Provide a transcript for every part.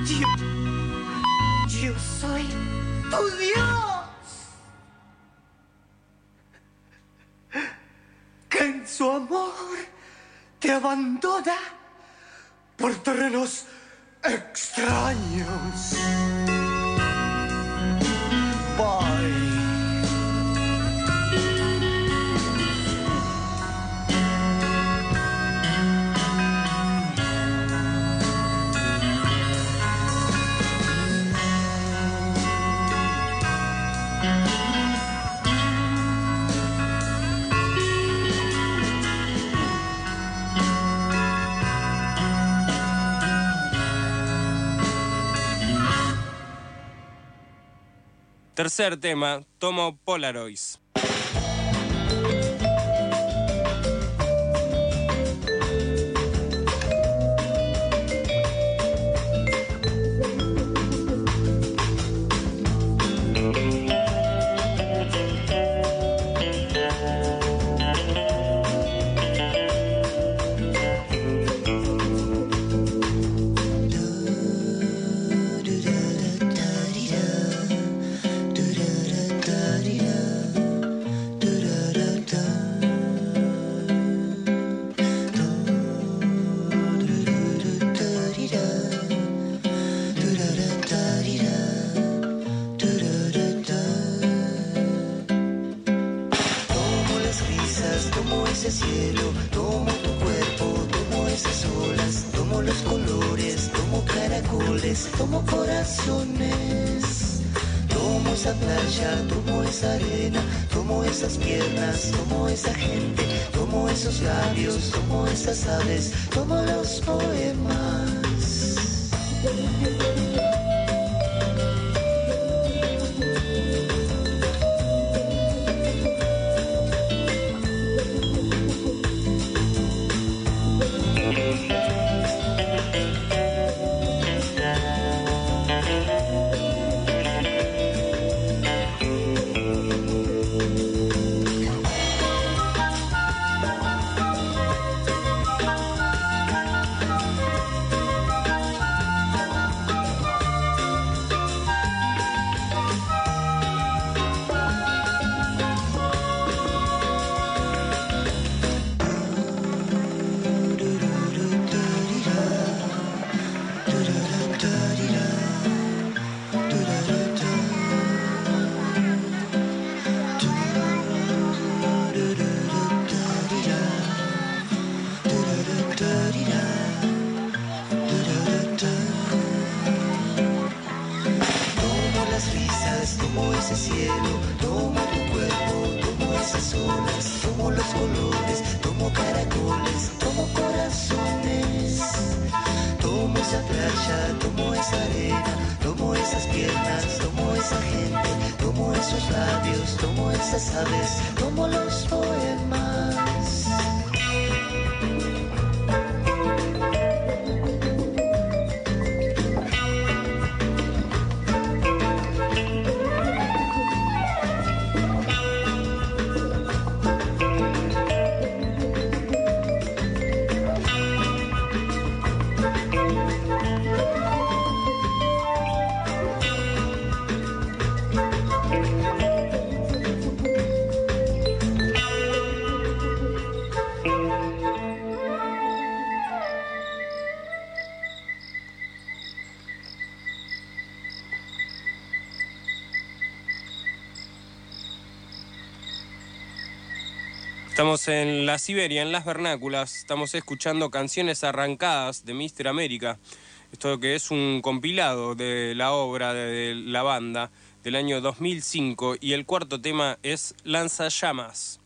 Yo soy tu Dios, que en su amor te abandona por terrenos extraños. Bye. Tercer tema, tomo Polaroids. Tomo corazones, tomo esa playa, tomo esa arena, tomo esas piernas, tomo esa gente, tomo esos labios, tomo esas aves, tomo los poemas. Estamos en la Siberia, en las vernáculas. Estamos escuchando Canciones Arrancadas de Mr. América. Esto que es un compilado de la obra de la banda del año 2005. Y el cuarto tema es Lanzallamas.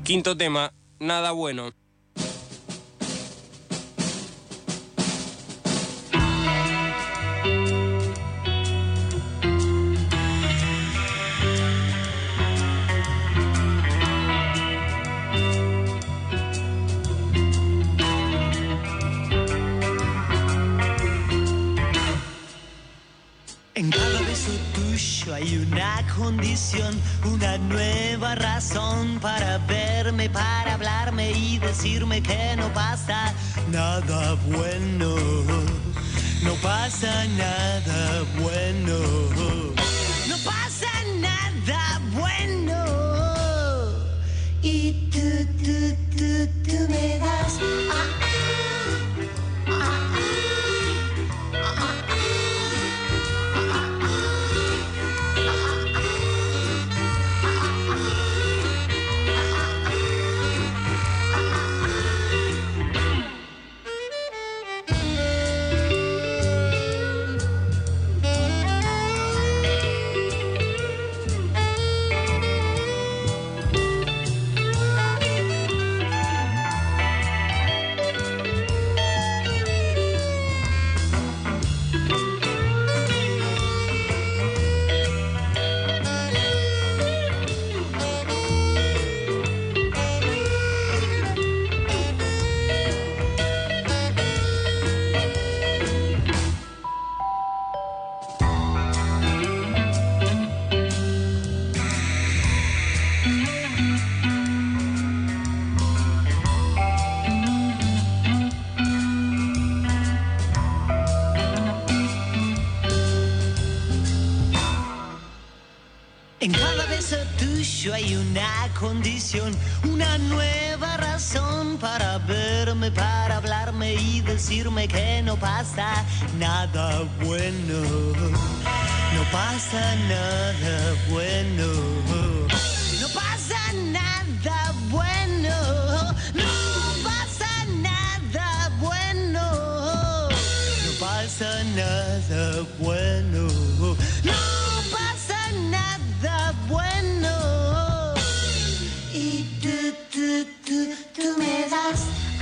Quinto tema, Nada Bueno. En cada beso tuyo hay una condición, una nueva razón para verme, para hablarme y decirme que no pasa nada bueno. No pasa nada bueno. No pasa nada bueno. Y tú me das. En cada beso tuyo hay una condición, una nueva razón para verme, para hablarme y decirme que no pasa nada bueno. No pasa nada bueno. No pasa nada bueno. No pasa nada bueno. No pasa nada bueno. No pasa nada bueno. Y tú me das.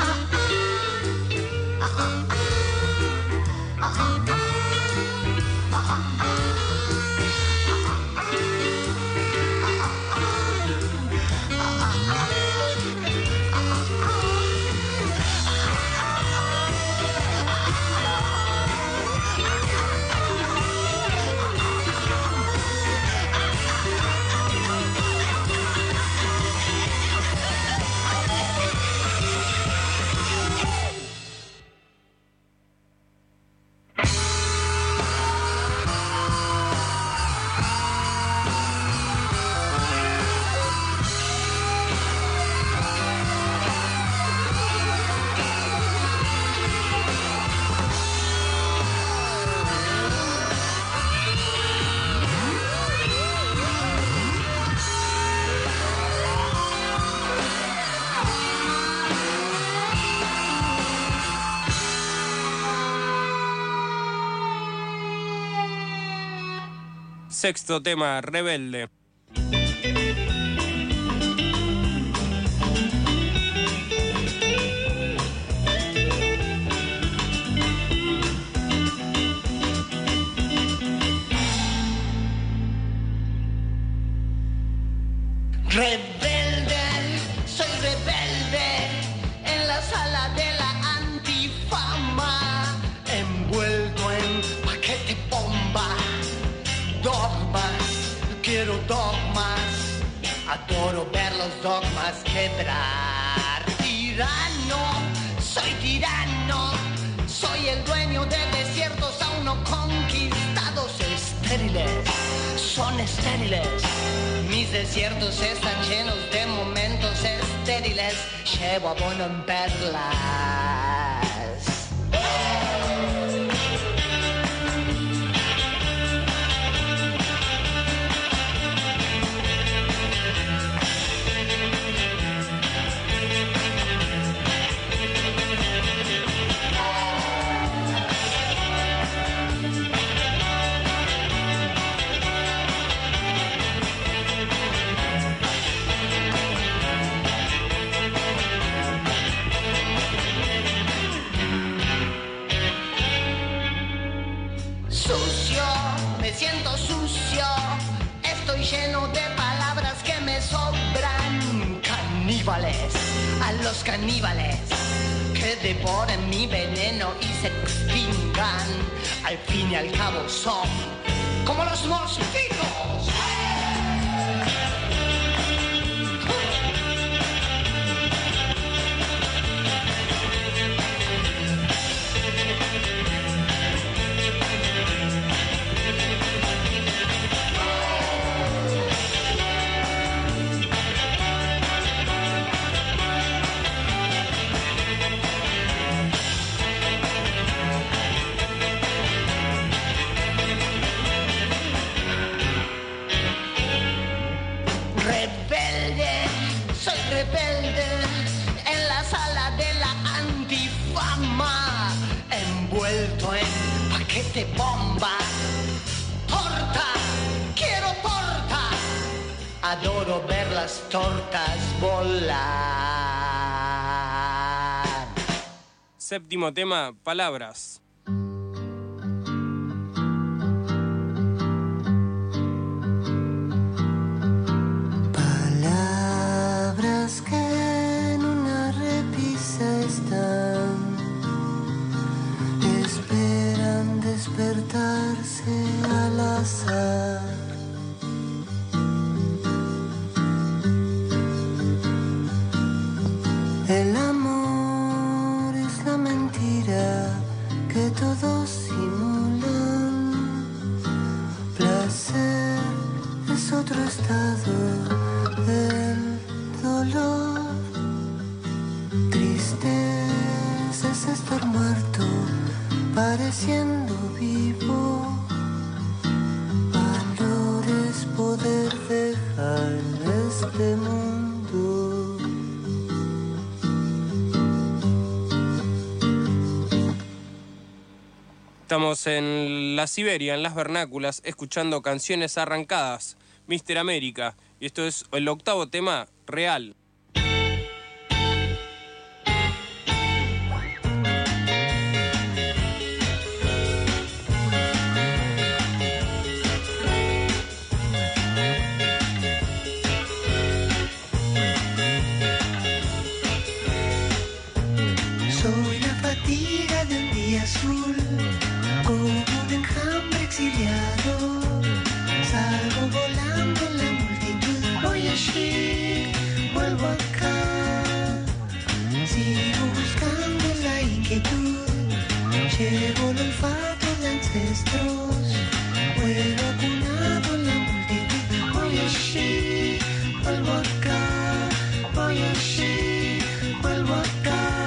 Sexto tema, Rebelde. Rebelde, soy rebelde en la sala de la antifama, envuelto en paquete bomba. Dogmas, quiero dogmas, adoro ver los dogmas quebrar. Tirano, soy el dueño de desiertos aún no conquistados. Estériles, son estériles, mis desiertos están llenos de momentos estériles. Llevo abono en perlas. caníbales, a los caníbales que devoren mi veneno y se extingan. Al fin y al cabo son como los mosquitos. Rebelde en la sala de la antifama, envuelto en paquete bomba. Torta, quiero torta. Adoro ver las tortas volar. Séptimo tema, palabras. Que en una repisa están, esperan despertarse al azar. El amor es la mentira que todos simulan. Placer es otro estado del dolor. Tristeza es estar muerto, pareciendo vivo. Valor es poder dejar este mundo. Estamos en la Siberia, en las vernáculas, escuchando canciones arrancadas, Mr. América, y esto es el octavo tema, Real. Soy la fatiga de un día azul, como un enjambre exiliado. Salgo volando en la multitud, voy allí, vuelvo acá. Sigo buscando la inquietud, llevo el olfato de ancestros. Vuelo acunado en la multitud, voy allí, vuelvo acá. Voy allí, vuelvo acá.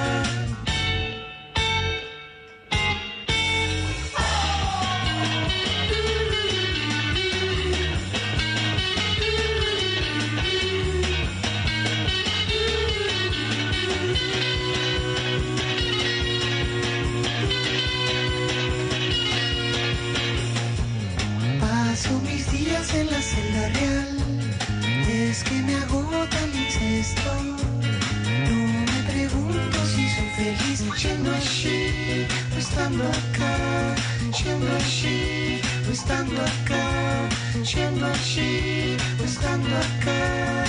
Paso mis días en la celda real, es que me agota el incesto. No me pregunto si soy feliz yendo allí o estando acá, yendo allí o estando acá, yendo allí o estando acá.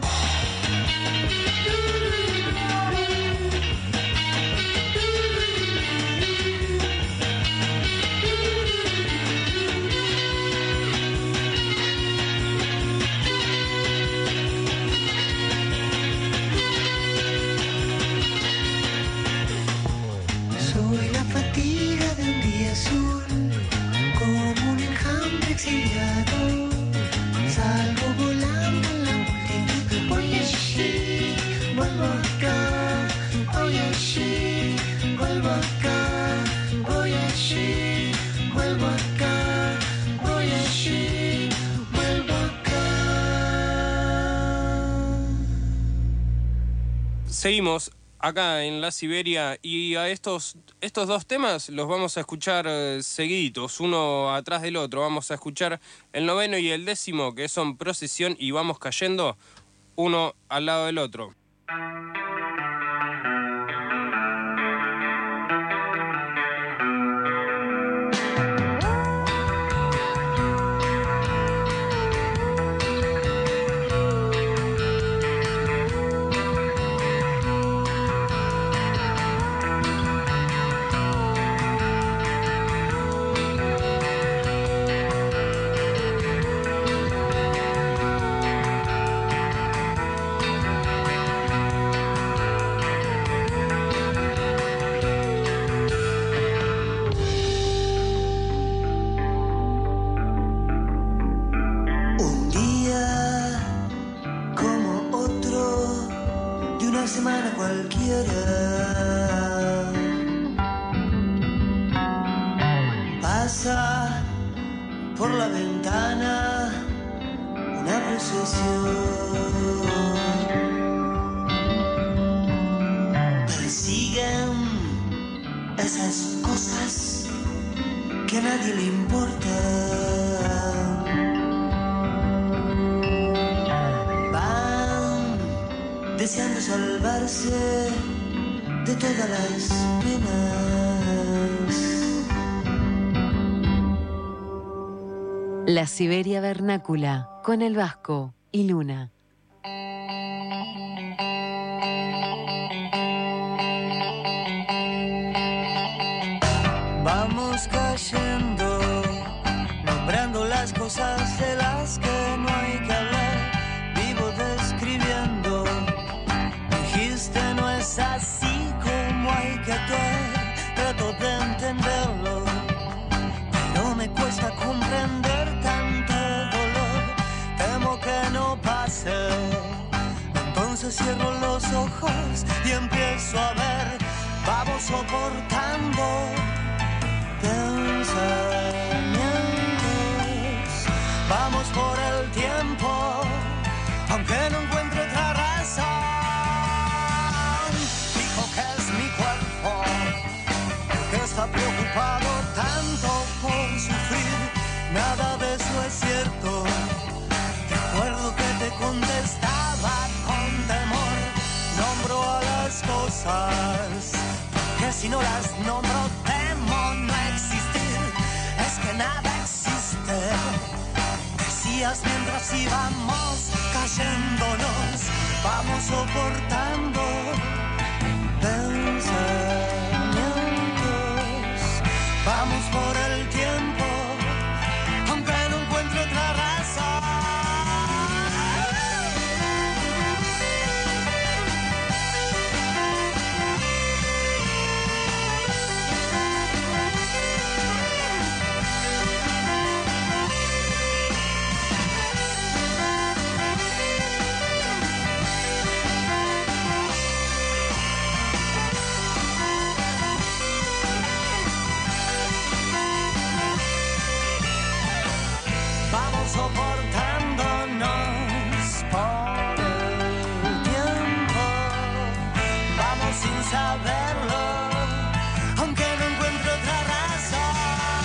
Soy la fatiga de un día azul, como un enjambre exiliado. Salgo volando en la multitud, voy allí, vuelvo acá. Voy allí, vuelvo acá. Voy allí, vuelvo acá. Voy allí, vuelvo acá. Seguimos acá en la Siberia y a estos dos temas los vamos a escuchar seguiditos, uno atrás del otro. Vamos a escuchar el noveno y el décimo, que son Procesión y Vamos Cayendo, uno al lado del otro. una semana cualquiera. Pasa por la ventana una procesión. Persiguen esas cosas que a nadie le importan. Van deseando salvarse de todas las penas. La Siberia Vernácula con el Vasco y Luna. Vamos cayendo, nombrando las cosas de las que no hay que hablar. Vivo describiendo, dijiste no es así como hay que actuar. Trato de entenderlo, pero me cuesta comprender tanto dolor. Temo que no pase, entonces cierro los ojos y empiezo a ver. Vamos soportando pensamientos, vamos por el tiempo, aunque no encuentro otra razón. Dijo que es mi cuerpo el que está preocupado tanto por sufrir. Nada de eso es cierto. Recuerdo que te contestaba con temor. Nombro a las cosas, porque si no las nombro temo no existir. Es que nada existe. Decías mientras íbamos cayéndonos, vamos soportando pensamientos, vamos por el tiempo, aunque no encuentro otra razón. Soportándonos por el tiempo, vamos sin saberlo, aunque no encuentro otra razón.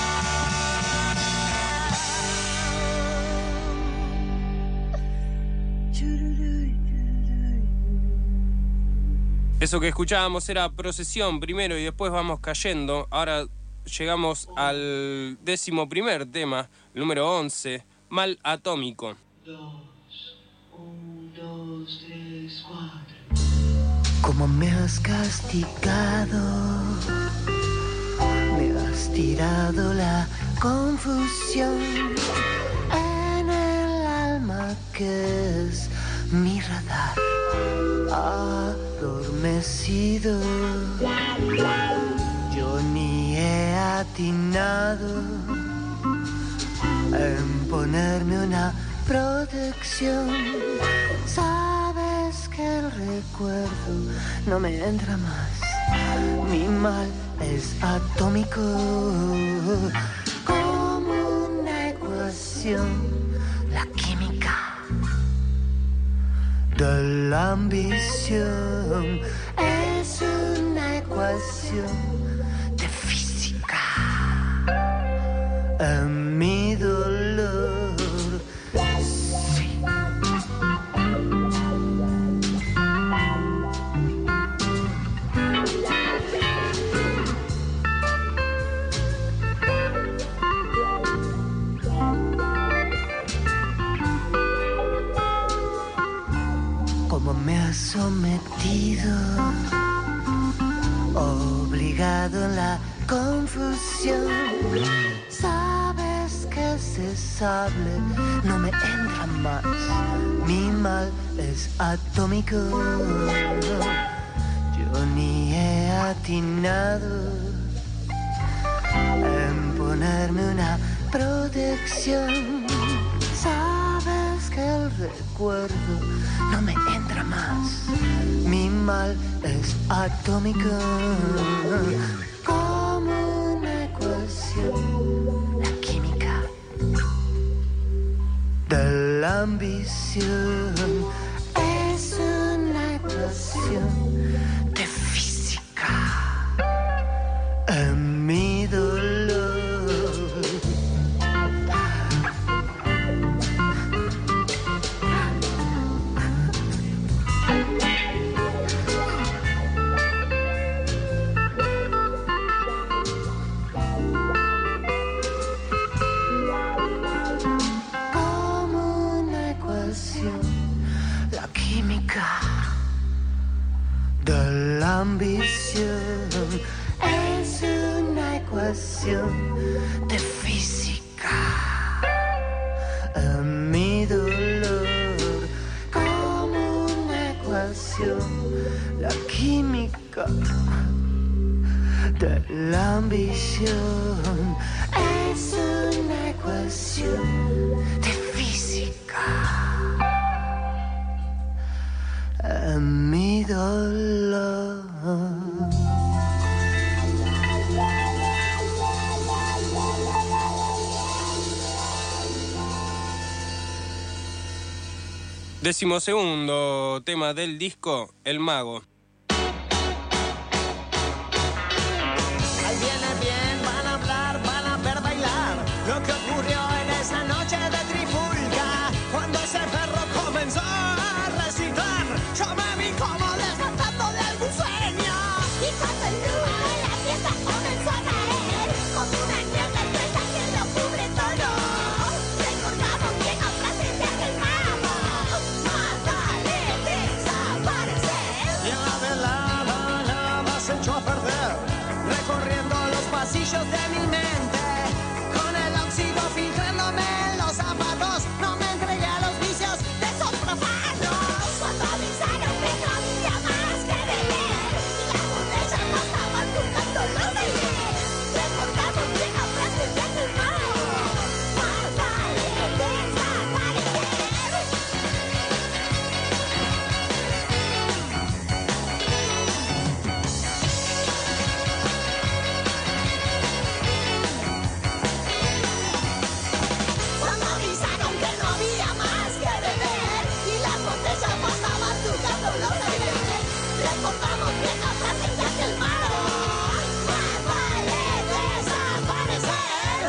Eso que escuchábamos era Procesión primero y después vamos cayendo. Ahora llegamos al 11º tema, el número 11. Mal atómico. 2, 1, 2, 3, 4. Como me has castigado, me has tirado la confusión en el alma que es mi radar adormecido. Yo ni he atinado en ponerme una protección. Sabes que el recuerdo no me entra más. Mi mal es atómico, como una ecuación. La química de la ambición es una ecuación de física. En mi dolor, sí. Como me has sometido, obligado en la confusión. Sabes que ese sable no me entra más. Mi mal es atómico. Yo ni he atinado en ponerme una protección. Sabes que el recuerdo no me entra más. Mi mal es atómica, como una ecuación. La química de la ambición es una ecuación de física. En mi dolor de la ambición es una ecuación de física. En mi dolor como una ecuación, la química de la ambición es una ecuación de física. En mi dolor. Decimosegundo tema del disco, El Mago. Ahí viene bien, van a hablar, van a ver bailar lo que ocurrió en esa noche de trifulca, cuando ese perro comenzó a recitar. Yo me vi como despertando de algún sueño, y cuando el humo de la fiesta comenzó a caer como una niebla espesa que lo cubre todo, recordamos viejas frases de aquel mago: más vale desaparecer. Y en la velada nada se echó a perder, recorriendo los pasillos de mi mente, con el óxido filtrándome en los zapatos. No me entregué a los vicios de esos profanos. Cuando avisaron que no había más que beber y las botellas no estaban buscando los aires, recordamos viejas frases de aquel mago: más vale desaparecer. Cuando avisaron que no había más que beber y las botellas pasaban tocando los aires, recordamos viejas frases de aquel mago: más vale desaparecer.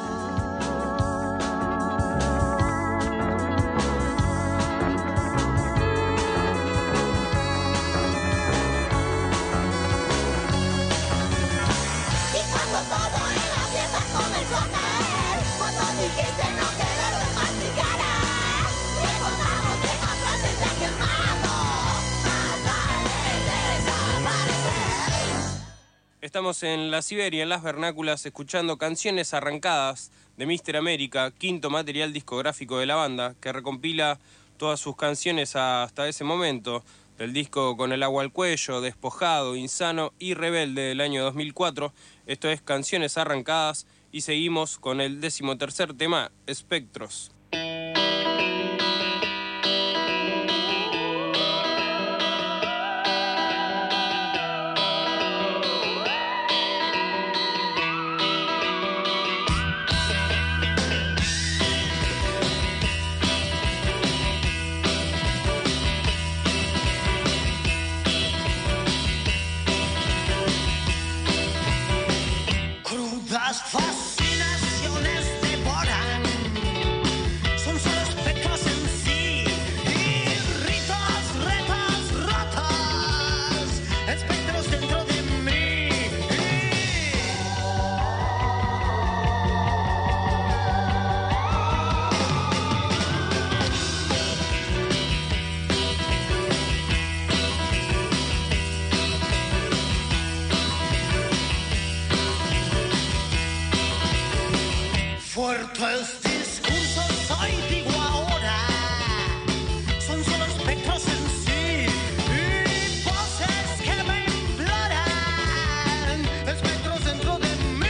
Y cuando todo en la fiesta comenzó a caer, cuando dijiste no quererme más mi cara, recordamos viejas frases de aquel mago: más vale desaparecer. Estamos en la Siberia, en las vernáculas, escuchando Canciones Arrancadas de Mr. América, quinto material discográfico de la banda, que recompila todas sus canciones hasta ese momento, del disco Con el agua al cuello, Despojado, Insano y Rebelde del año 2004. Esto es Canciones Arrancadas y seguimos con el 13º tema, Espectros. Crudas fascinaciones devoran, son solo espectros en sí, y ritos, retos, rotos, espectros dentro de mí. Fuertes discursos hoy digo ahora, son solo espectros en sí, y voces que me imploran, espectros dentro de mí.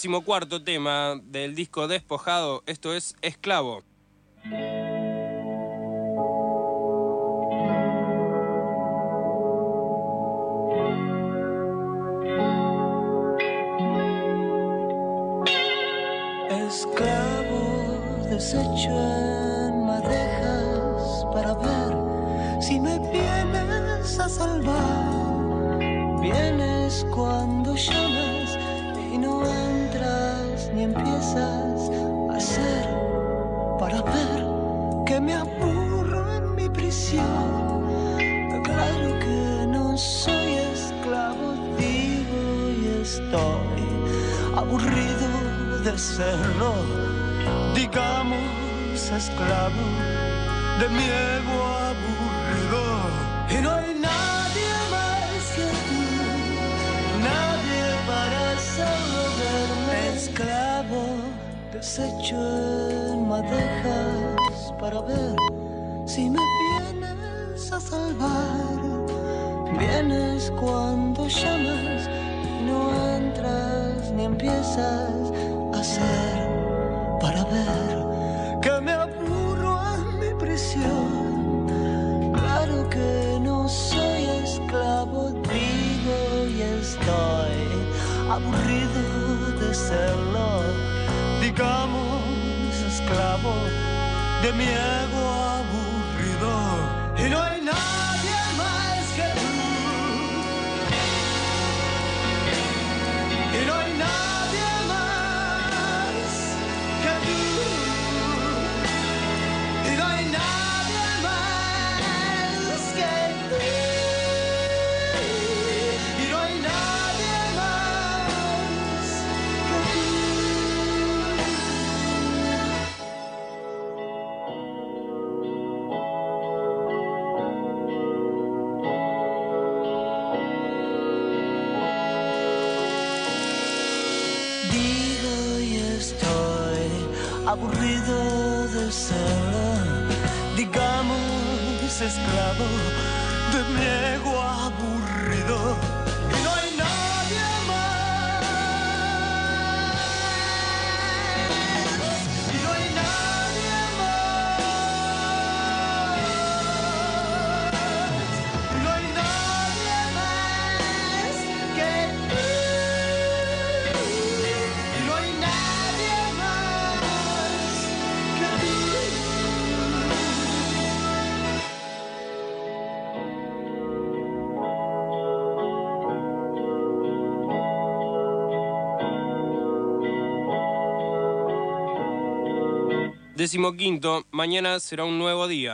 14º tema del disco Despojado, esto es Esclavo. Esclavo deshecho en madejas para ver si me vienes a salvar. Vienes cuando llamas y no entras ni empiezas a hacer para ver que me aburro en mi prisión. Claro que no soy esclavo, digo, y estoy aburrido de serlo, digamos esclavo de mi ego aburrido. Y no hay nadie más que tú, nadie para hacerlo verme. Esclavo deshecho en madejas para ver si me vienes a salvar. Vienes cuando llamas, no entras ni empiezas a hacer para ver que me aburro en mi prisión. Claro que no soy esclavo, digo, y estoy aburrido de serlo, digamos esclavo de mi ego aburrido. Y no hay nadie más que tú, y no hay nadie más que tú, y no hay nadie más que tú, y no hay nadie más que tú. Digo y estoy aburrido de ser, digamos, esclavo de mi ego aburrido. Y no hay nadie más, y no hay nadie más, y no hay nadie más que tú, y no hay nadie más que tú. Decimoquinto, mañana será un nuevo día.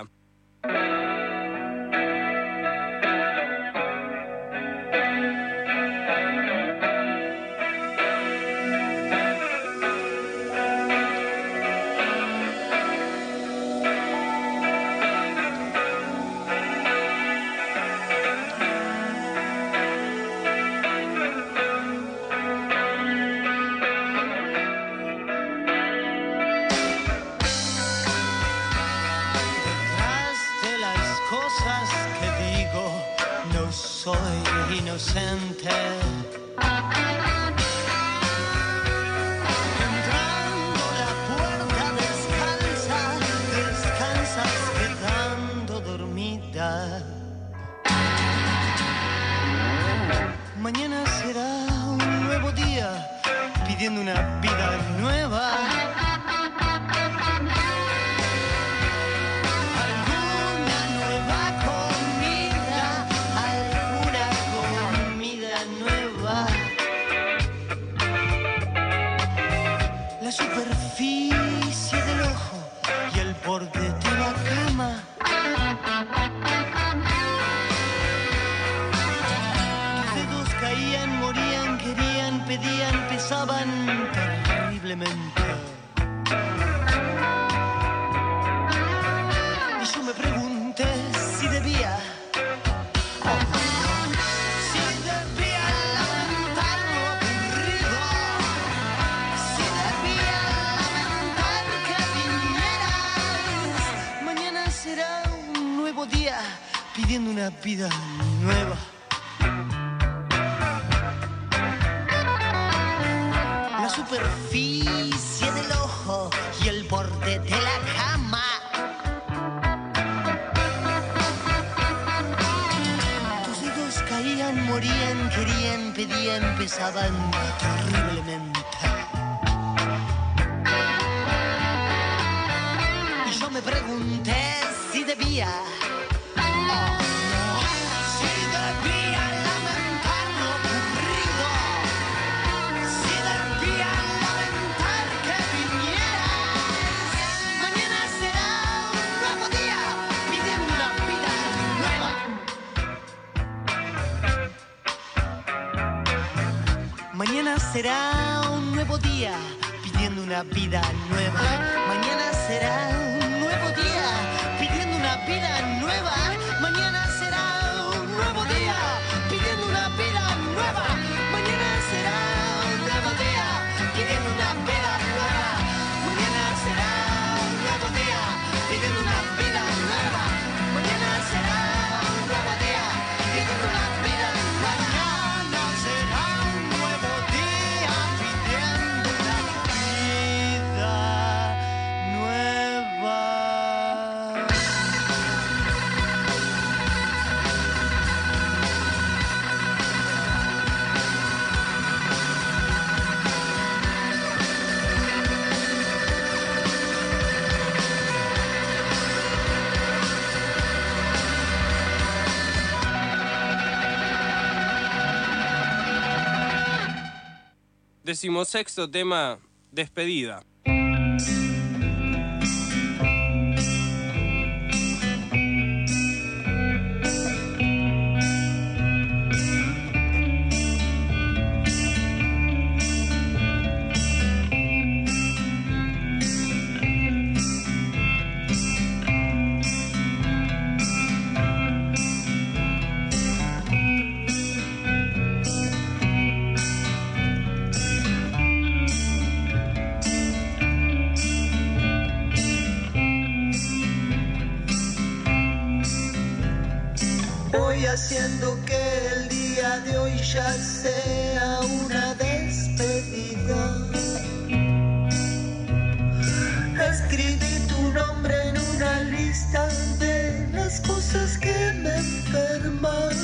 Detrás de las cosas que digo, no soy inocente. Entrando la puerta descansas quedando dormida. Mañana será un nuevo día, pidiendo una vida nueva. Alguna nueva comida nueva. La superficie del ojo y el borde de la cama. Tus dedos caían, morían, querían, pedían, pesaban terriblemente. Y yo me pregunté si debía lamentar lo aburrido, si debía lamentar que vinieras. Mañana será un nuevo día, pidiendo una vida nueva. La superficie del ojo y el borde de la cama. Tus dedos caían, morían, querían, pedían, pesaban terriblemente. Y yo me pregunté si debía... Mañana será un nuevo día, pidiendo una vida nueva. Mañana será un nuevo día, pidiendo una vida nueva. Mañana será un nuevo día, pidiendo una vida nueva. Mañana será un nuevo día, pidiendo una vida nueva. Mañana será un nuevo día, pidiendo una vida nueva. Mañana será un nuevo día, pidiendo una vida nueva. Mañana será un nuevo día, pidiendo una vida nueva. Decimosexto tema, despedida. Voy haciendo que el día de hoy ya sea una despedida. Escribí tu nombre en una lista de las cosas que me enferman.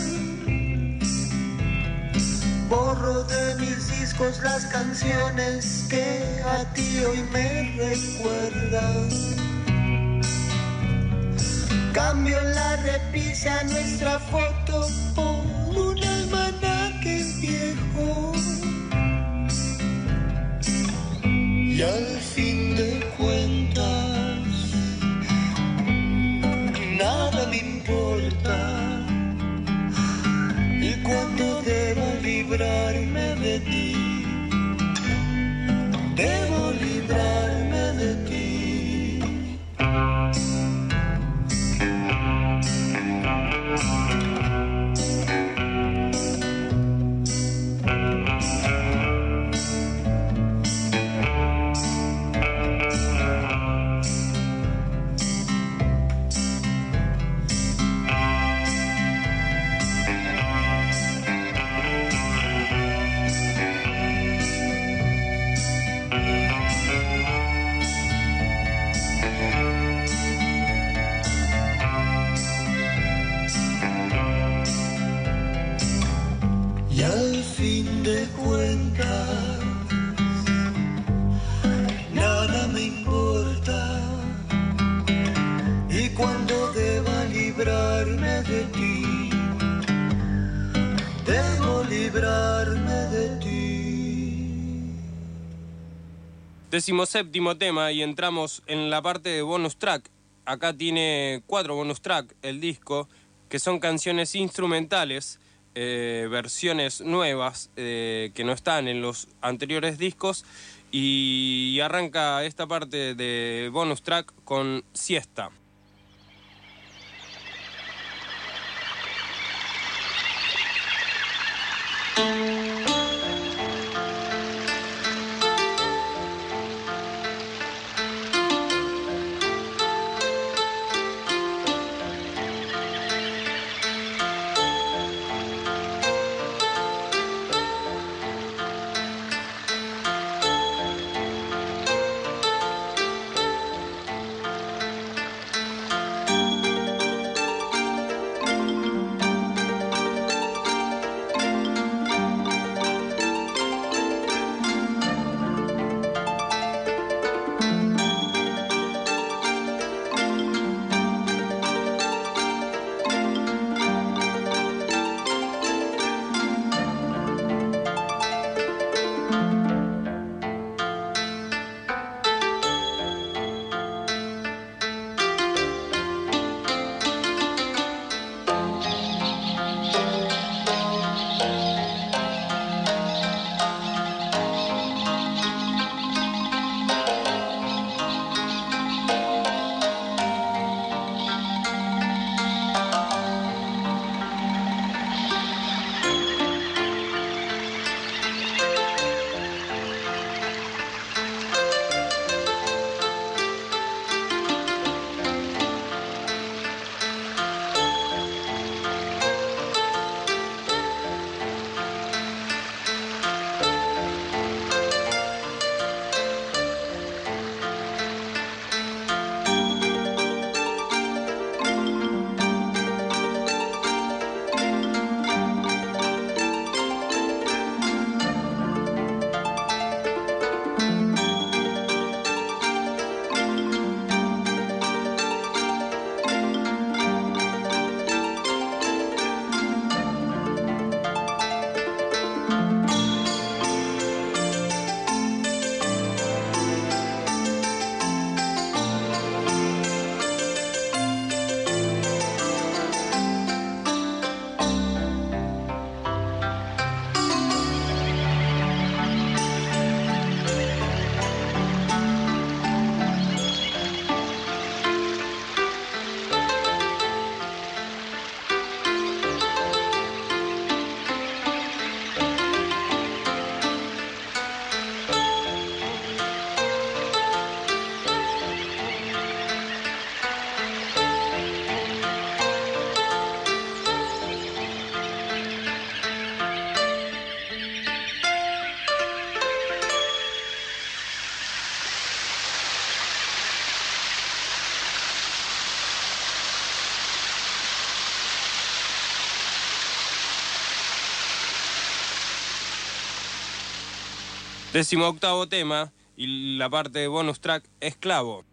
Borro de mis discos las canciones que a ti hoy me recuerdan. Cambio la repisa a nuestra foto por un almanaque viejo. Y al fin de cuentas, nada me importa. Y cuando debo librarme de ti, debo librarme de ti. Decimoséptimo tema y entramos en la parte de bonus track. Acá tiene 4 bonus track el disco, que son canciones instrumentales, versiones nuevas que no están en los anteriores discos, y arranca esta parte de bonus track con Siesta. 18º tema y la parte de bonus track, Esclavo.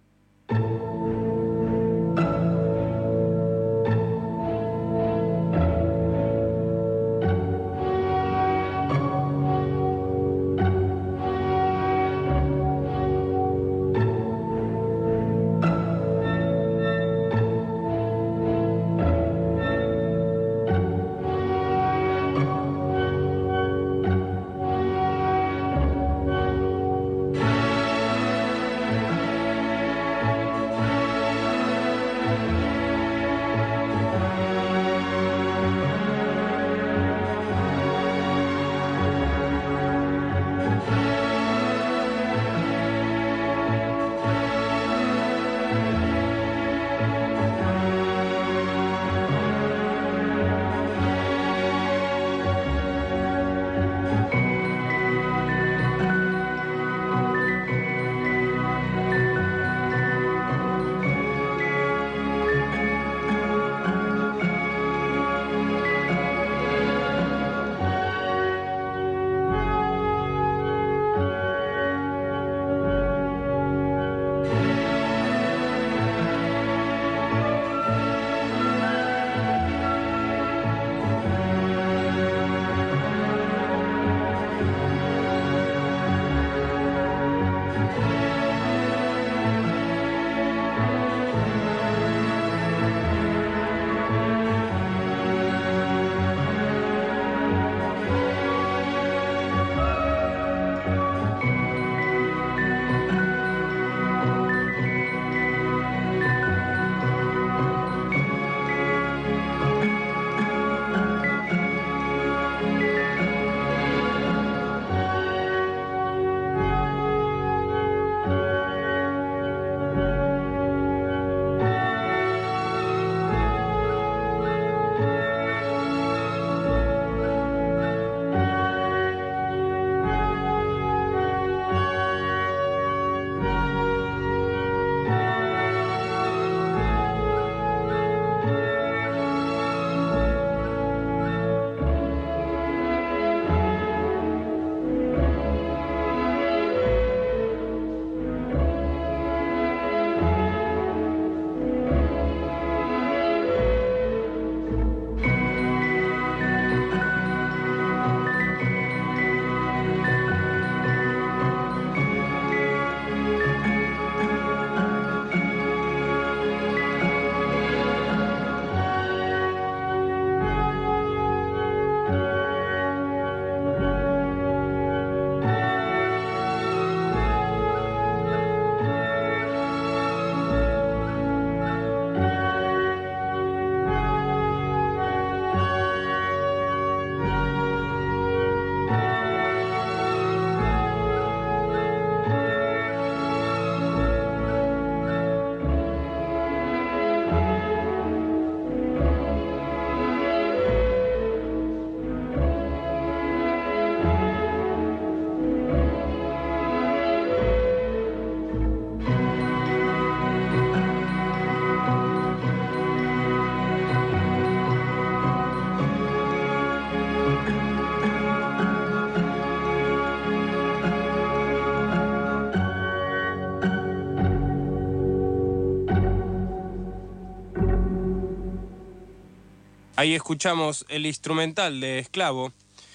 Ahí escuchamos el instrumental de Esclavo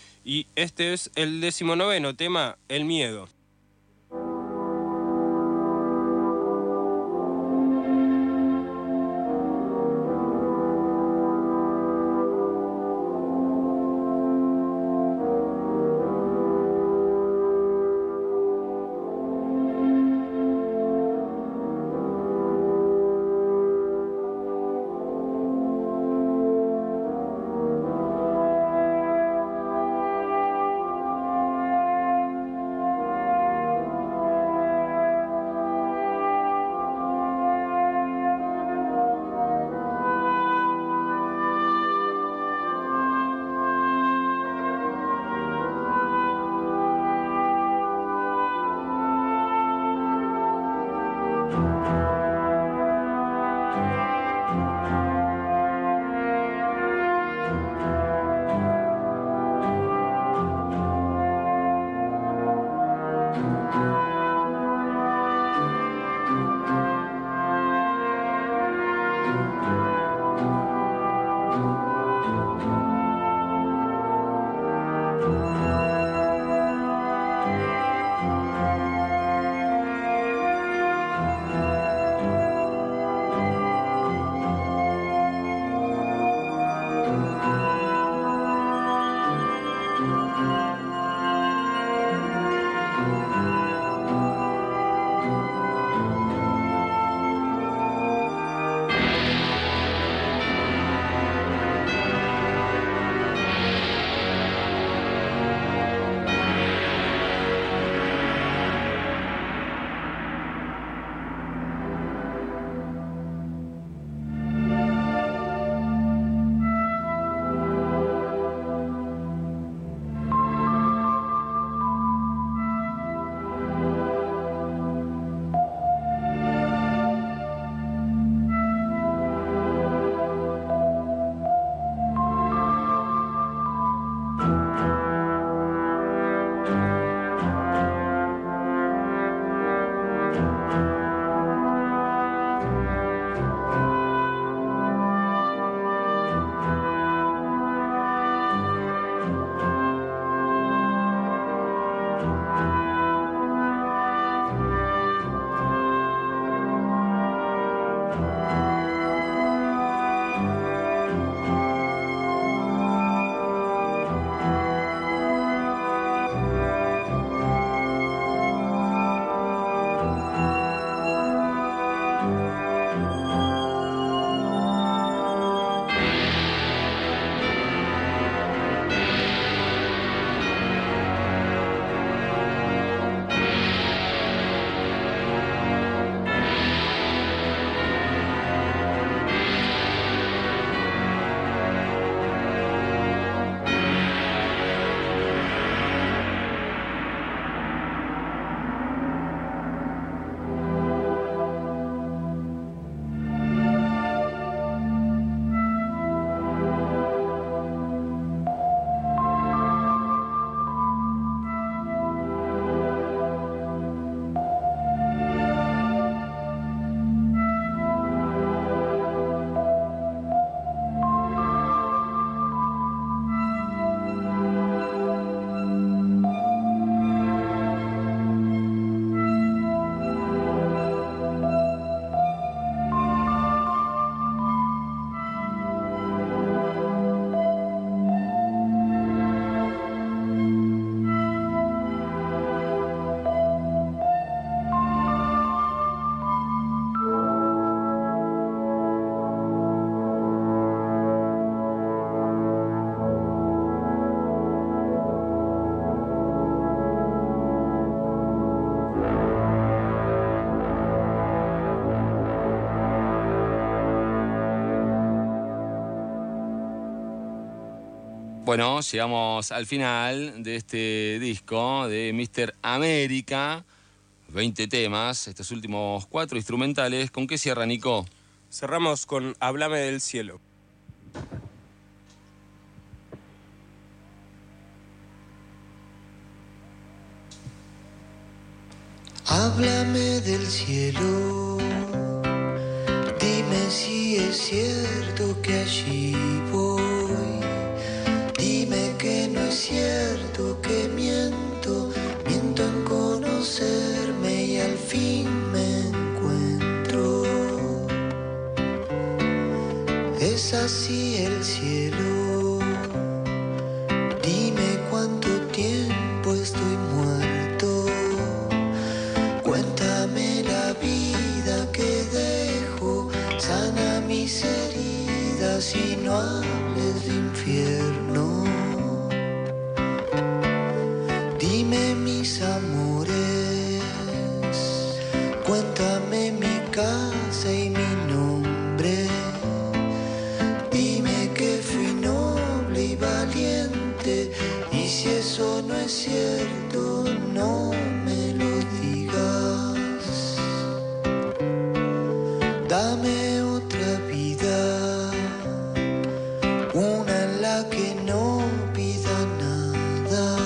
y este es el 19º tema, El Miedo. Bueno, llegamos al final de este disco de Mr. América. 20 temas, estos últimos 4 instrumentales. ¿Con qué cierra, Nico? Cerramos con Háblame del cielo. Háblame del cielo, dime si es cierto que allí voy. Dime que no es cierto que miento, miento en conocerme y al fin me encuentro. Es así el cielo, dime cuánto tiempo estoy muerto. Cuéntame la vida que dejo, sana mis heridas y no hables de infierno. Dime mis amores, cuéntame mi casa y mi nombre. Dime que fui noble y valiente, y si eso no es cierto, no me lo digas. Dame otra vida, una en la que no pida nada,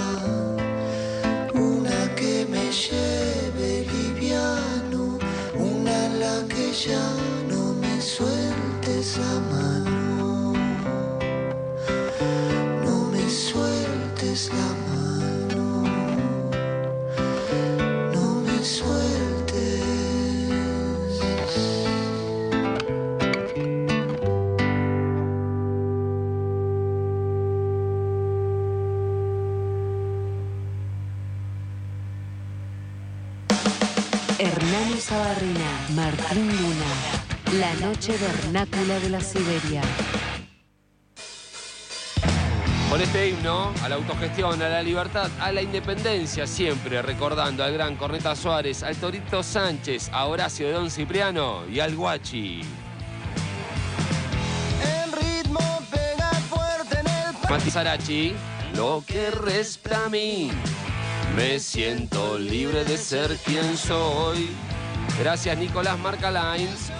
una que me lleve liviano, una en la que ya no me sueltes la mano, no me sueltes la mano, no me sueltes. Hernán Sabarrina, Martín Luna, La Noche Vernácula de la Siberia. Con este himno a la autogestión, a la libertad, a la independencia, siempre recordando al gran Corneta Suárez, al Torito Sánchez, a Horacio de Don Cipriano y al Guachi. El ritmo pega fuerte en el Mati Sarachi, lo que resta a mí, me siento libre de ser quien soy. Gracias, Nicolás Marcalains.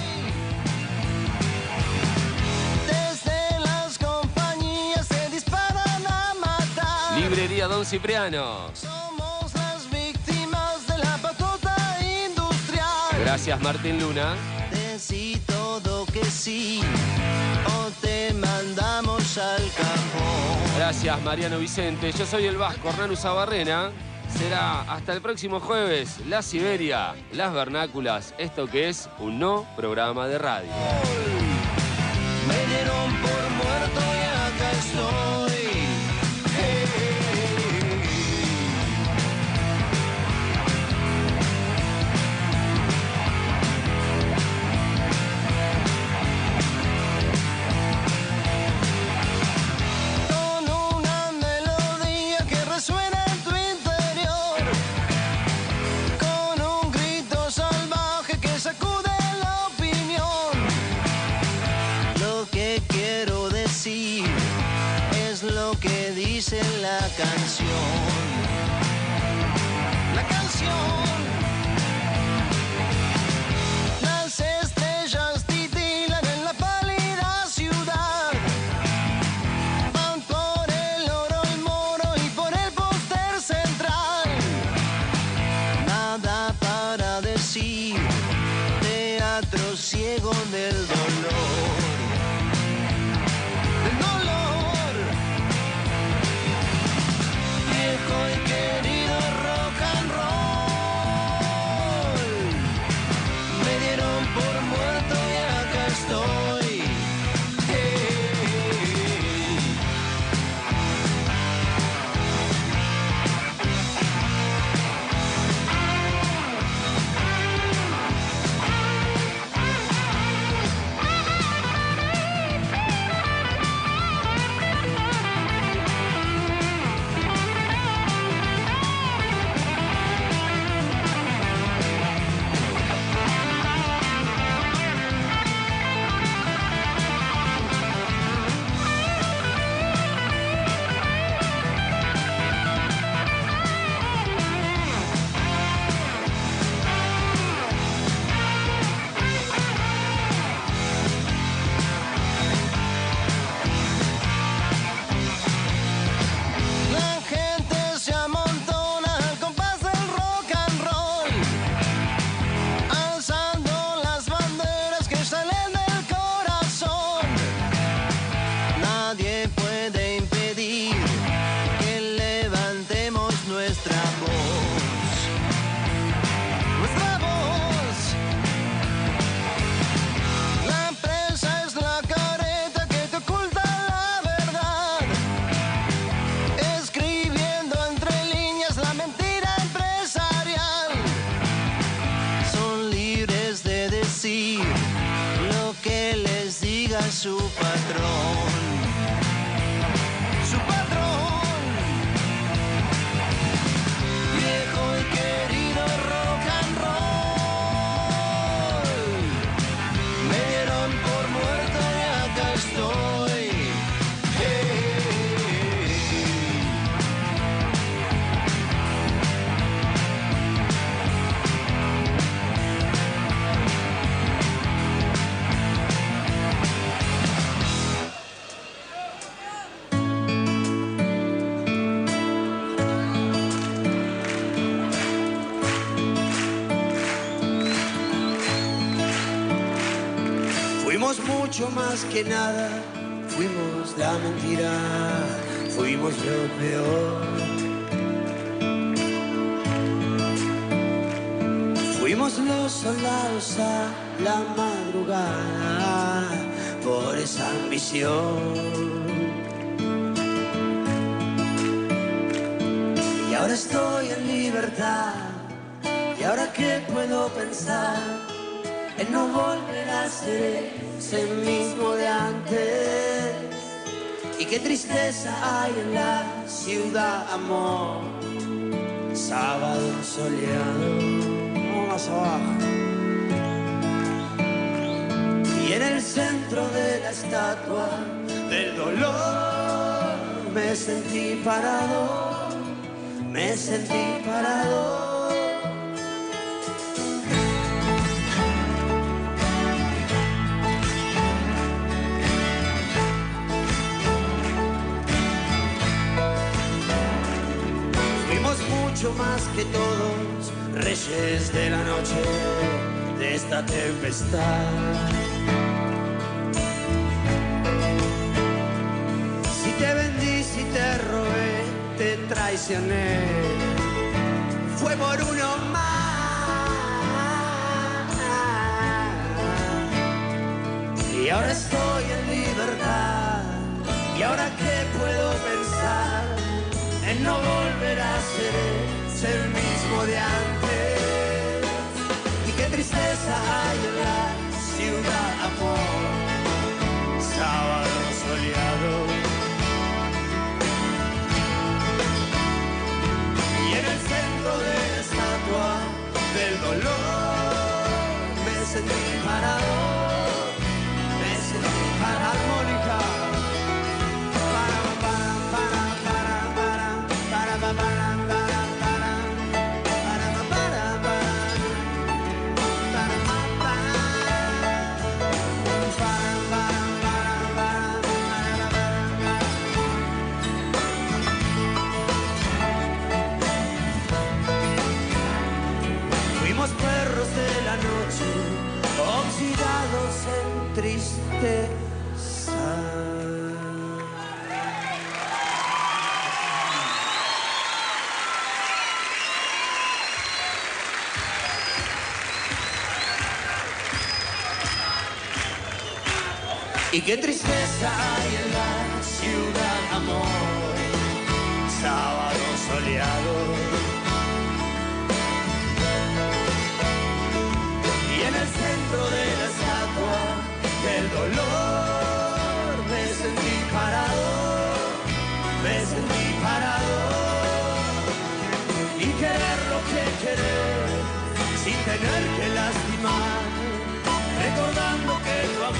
Desde las compañías se disparan a matar. Librería Don Cipriano. Somos las víctimas de la patota industrial. Gracias, Martín Luna. Decí todo que sí, o te mandamos al cajón. Gracias, Mariano Vicente. Yo soy el Vasco, Hernán Sabarrena. Será hasta el próximo jueves. La Siberia, las vernáculas, esto que es un no programa de radio. Me dieron por muerto y acá estoy. Con una melodía que resuena en tu interior, con un grito salvaje que sacude la opinión. Lo que quiero decir es lo que dice la canción. La canción. Las estrellas titilan en la pálida ciudad. Van por el oro, el moro y por el póster central. Nada para decir. Teatro ciego del dolor. Del dolor. Viejo y querido rock and roll. Me dieron por muerto y acá estoy. La gente se amontona al compás del rock and roll, alzando las banderas que salen del corazón. Nadie puede impedir que levantemos nuestra voz. Nuestra voz. La prensa es la careta que te oculta la verdad, escribiendo entre líneas la mentira empresarial. Son libres de decir lo que les diga su patrón. Su patrón. Viejo y querido rock and roll. Me dieron por muerto y acá estoy. Fuimos mucho más que nada, fuimos la mentira, fuimos lo peor. Fuimos los soldados a la madrugada por esa ambición. Y ahora estoy en libertad, y ahora qué puedo pensar en no volver a ser ese mismo de antes. Y qué tristeza hay en la ciudad, amor. Sábado soleado, no más abajo. Y en el centro de la estatua del dolor me sentí parado, me sentí parado. Mucho más que todos, reyes de la noche, de esta tempestad. Si te vendí, si te robé, te traicioné, fue por uno más. Y ahora estoy en libertad. Y ahora que puedo pensar en no volver a ser el mismo de antes. Y qué tristeza hay en la ciudad, amor. Sábado soleado. Y en el centro de la estatua del dolor me sentí parado. Me sentí parado, armónica. Fuimos perros de la noche, oxidados en tristeza. Y qué tristeza hay en la ciudad, amor. Sábado soleado. Y en el centro de la estatua del dolor me sentí parado. Me sentí parado. Y querer lo que querer sin tener que lastimar. Recordando